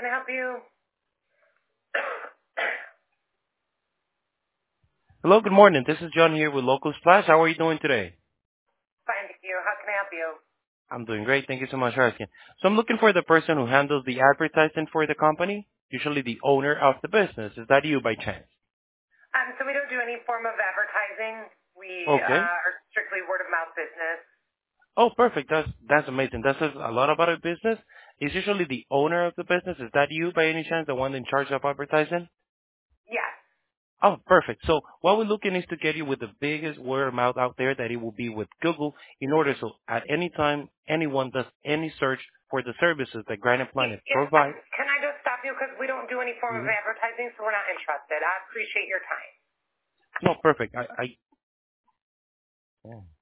can I help you? Hello, good morning. This is John here with Local Splash. How are you doing today? Fine, thank you. How can I help you? I'm doing great. Thank you so much for asking. So I'm looking for the person who handles the advertising for the company, usually the owner of the business. Is that you by chance? So we don't do any form of advertising. We Okay. are strictly word of mouth business. Oh, perfect. That's amazing. That says a lot about a business. Is usually the owner of the business. Is that you by any chance, the one in charge of advertising? Yes. Oh, perfect. So what we're looking is to get you with the biggest word of mouth out there that it will be with Google in order so at any time anyone does any search for the services that Granite Planet Yeah. provides. Can I just stop you because we don't do any form of Mhm. advertising, so we're not interested. I appreciate your time. No, perfect. Yeah.